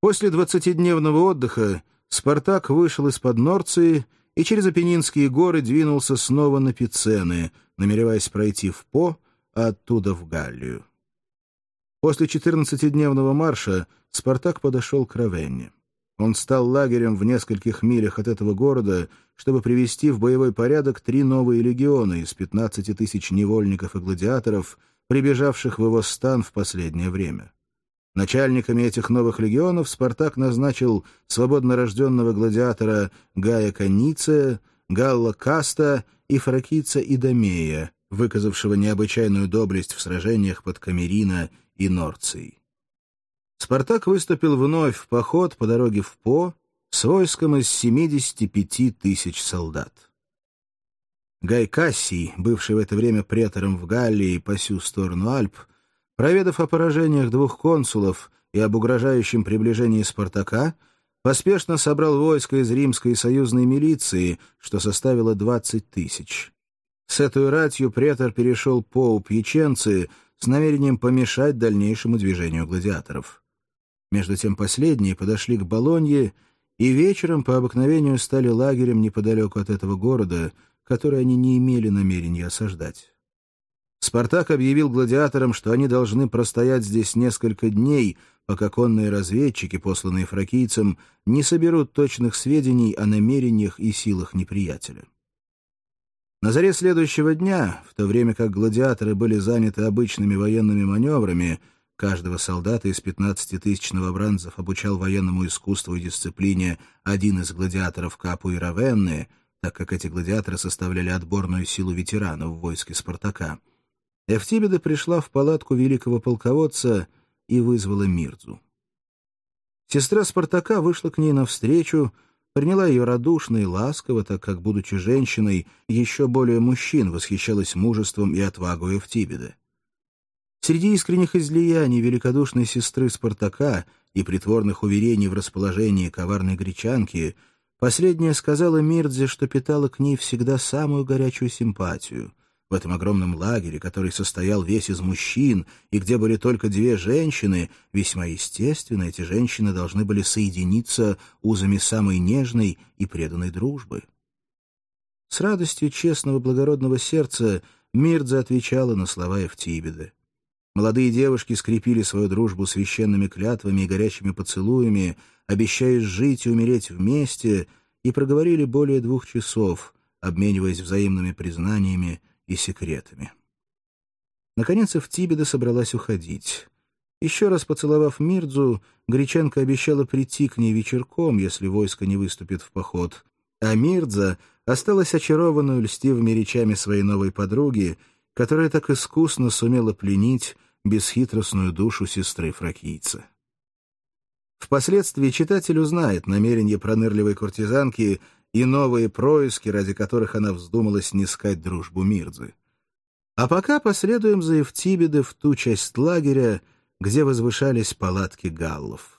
После 20-дневного отдыха Спартак вышел из-под Норции и через Апеннинские горы двинулся снова на Пицены, намереваясь пройти в По, а оттуда в Галлию. После 14-дневного марша Спартак подошел к Равенне. Он стал лагерем в нескольких милях от этого города, чтобы привести в боевой порядок 3 новые легиона из 15 тысяч невольников и гладиаторов, прибежавших в его стан в последнее время. Начальниками этих новых легионов Спартак назначил свободно рожденного гладиатора Гая Каниция, Галла Каста и фракийца Идомея, выказавшего необычайную доблесть в сражениях под Камерино и Норцией. Спартак выступил вновь в поход по дороге в По с войском из 75 тысяч солдат. Гай Кассий, бывший в это время претором в Галлии по сю сторону Альп, проведав о поражениях 2 консулов и об угрожающем приближении Спартака, поспешно собрал войско из римской и союзной милиции, что составило 20 тысяч. С этой ратью претор перешел По у Пьяченцы с намерением помешать дальнейшему движению гладиаторов. Между тем последние подошли к Болонье и вечером по обыкновению стали лагерем неподалеку от этого города, который они не имели намерения осаждать. Спартак объявил гладиаторам, что они должны простоять здесь несколько дней, пока конные разведчики, посланные фракийцам, не соберут точных сведений о намерениях и силах неприятеля. На заре следующего дня, в то время как гладиаторы были заняты обычными военными маневрами, каждого солдата из 15 000 новобранцев обучал военному искусству и дисциплине один из гладиаторов Капу и Равенны, так как эти гладиаторы составляли отборную силу ветеранов в войске Спартака. Эфтибеда пришла в палатку великого полководца и вызвала Мирдзу. Сестра Спартака вышла к ней навстречу, приняла ее радушно и ласково, так как, будучи женщиной, еще более мужчин восхищалась мужеством и отвагой Эфтибеды. Среди искренних излияний великодушной сестры Спартака и притворных уверений в расположении коварной гречанки последняя сказала Мирдзе, что питала к ней всегда самую горячую симпатию. В этом огромном лагере, который состоял весь из мужчин, и где были только 2 женщины, весьма естественно, эти женщины должны были соединиться узами самой нежной и преданной дружбы. С радостью честного благородного сердца Мирдзе отвечала на слова Эфтибеды. Молодые девушки скрепили свою дружбу священными клятвами и горячими поцелуями, обещая жить и умереть вместе, и проговорили более 2 часов, обмениваясь взаимными признаниями и секретами. Наконец Эфтибеда собралась уходить. Еще раз поцеловав Мирдзу, гречанка обещала прийти к ней вечерком, если войско не выступит в поход, а Мирдза осталась очарованной льстивыми речами своей новой подруги, которая так искусно сумела пленить бесхитростную душу сестры фракийца. Впоследствии читатель узнает намерения пронырливой куртизанки и новые происки, ради которых она вздумала снискать дружбу Мирдзы. А пока последуем за Эфтибедой в ту часть лагеря, где возвышались палатки галлов.